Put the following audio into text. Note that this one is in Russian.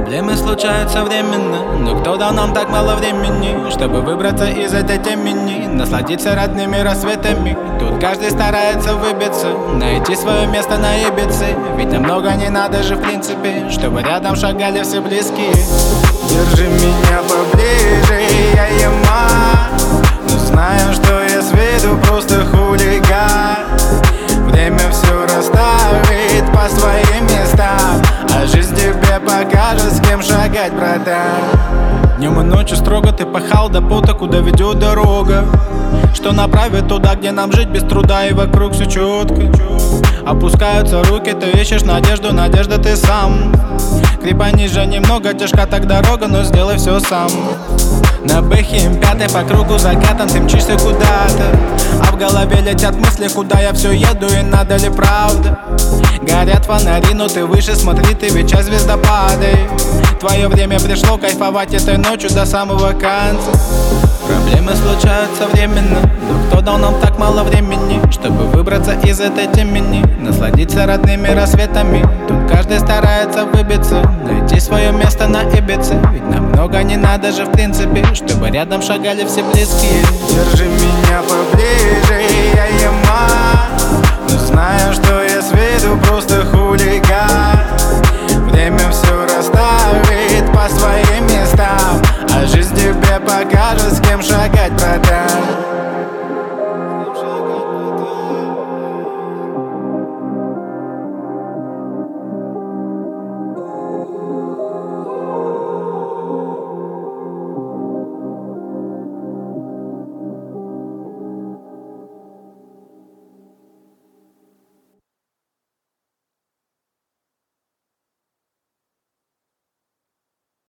Проблемы случаются временно, но кто дал нам так мало времени, чтобы выбраться из этой темени, насладиться родными рассветами. Тут каждый старается выбиться, найти свое место на Ибице. Ведь намного не надо же в принципе, чтобы рядом шагали все близкие. Держи меня поближе, я ема, но знаю, что я с виду просто хулиган. Время все расставит по своим местам, а жизнь тебе покажет, с кем шагать, братан. Днем и ночью строго ты пахал до пота, куда ведет дорога, что направит туда, где нам жить без труда, и вокруг все четко. Опускаются руки, ты ищешь надежду, надежда ты сам. Крепани же немного, тяжка так дорога, но сделай все сам. На бэхе М5 по кругу закатан, ты мчишься куда-то, а в голове летят мысли, куда я все еду и надо ли правда. Горят фонари, но ты выше смотри, ты ведь часть звездопада. Твое время пришло кайфовать этой ночью до самого конца. Проблемы случаются временно, но кто дал нам так мало времени, чтобы выбраться из этой темени, насладиться родными рассветами. Тут каждый старается выбиться, найти свое место на Ибице. Ведь намного не надо же в принципе, чтобы рядом шагали все близкие. Держи меня поближе, я ема, но знаю, что я с виду просто хуй.